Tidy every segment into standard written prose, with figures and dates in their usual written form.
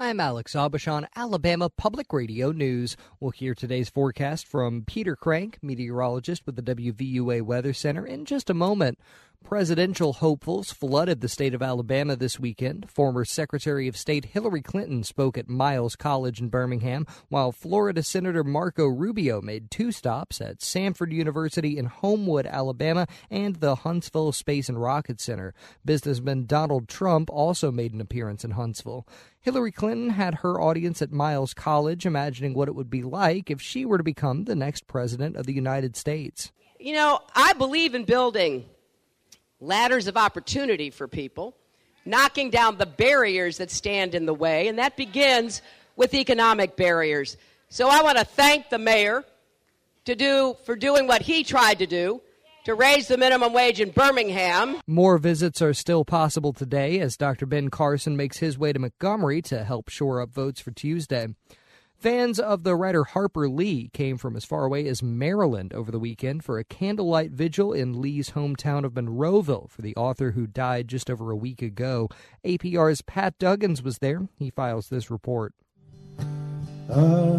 I'm Alex Abish on Alabama Public Radio News. We'll hear today's forecast from Peter Crank, meteorologist with the WVUA Weather Center, in just a moment. Presidential hopefuls flooded the state of Alabama this weekend. Former Secretary of State Hillary Clinton spoke at Miles College in Birmingham, while Florida Senator Marco Rubio made 2 stops at Samford University in Homewood, Alabama, and the Huntsville Space and Rocket Center. Businessman Donald Trump also made an appearance in Huntsville. Hillary Clinton had her audience at Miles College imagining what it would be like if she were to become the next president of the United States. You know, I believe in building ladders of opportunity for people, knocking down the barriers that stand in the way, and that begins with economic barriers. So I want to thank the mayor for doing what he tried to do, to raise the minimum wage in Birmingham. More visits are still possible today as Dr. Ben Carson makes his way to Montgomery to help shore up votes for Tuesday. Fans of the writer Harper Lee came from as far away as Maryland over the weekend for a candlelight vigil in Lee's hometown of Monroeville for the author who died just over a week ago. APR's Pat Duggins was there. He files this report. I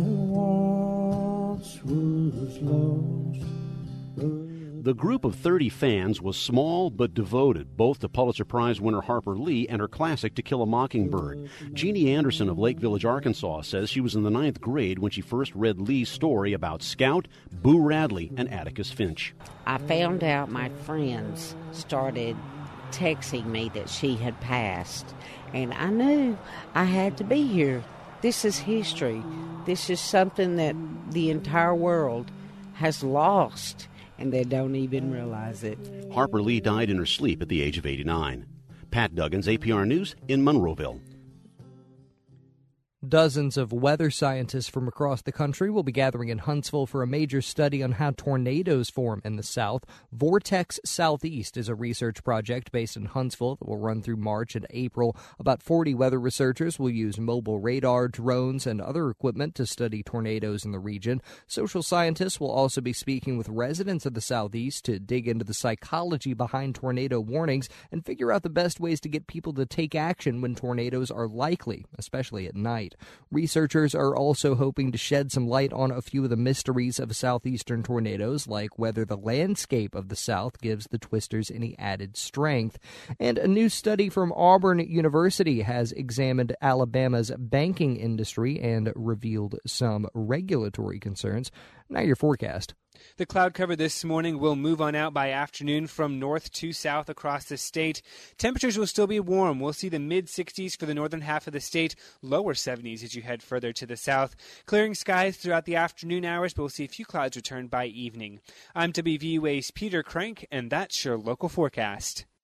once was lost. The group of 30 fans was small but devoted, both to Pulitzer Prize winner Harper Lee and her classic To Kill a Mockingbird. Jeannie Anderson of Lake Village, Arkansas, says she was in the 9th grade when she first read Lee's story about Scout, Boo Radley, and Atticus Finch. I found out my friends started texting me that she had passed, and I knew I had to be here. This is history. This is something that the entire world has lost, and they don't even realize it. Harper Lee died in her sleep at the age of 89. Pat Duggins, APR News in Monroeville. Dozens of weather scientists from across the country will be gathering in Huntsville for a major study on how tornadoes form in the South. Vortex Southeast is a research project based in Huntsville that will run through March and April. About 40 weather researchers will use mobile radar, drones, and other equipment to study tornadoes in the region. Social scientists will also be speaking with residents of the Southeast to dig into the psychology behind tornado warnings and figure out the best ways to get people to take action when tornadoes are likely, especially at night. Researchers are also hoping to shed some light on a few of the mysteries of southeastern tornadoes, like whether the landscape of the South gives the twisters any added strength. And a new study from Auburn University has examined Alabama's banking industry and revealed some regulatory concerns. Now your forecast. The cloud cover this morning will move on out by afternoon from north to south across the state. Temperatures will still be warm. We'll see the mid-60s for the northern half of the state, lower 70s as you head further to the south. Clearing skies throughout the afternoon hours, but we'll see a few clouds return by evening. I'm WVUA's Peter Crank, and that's your local forecast.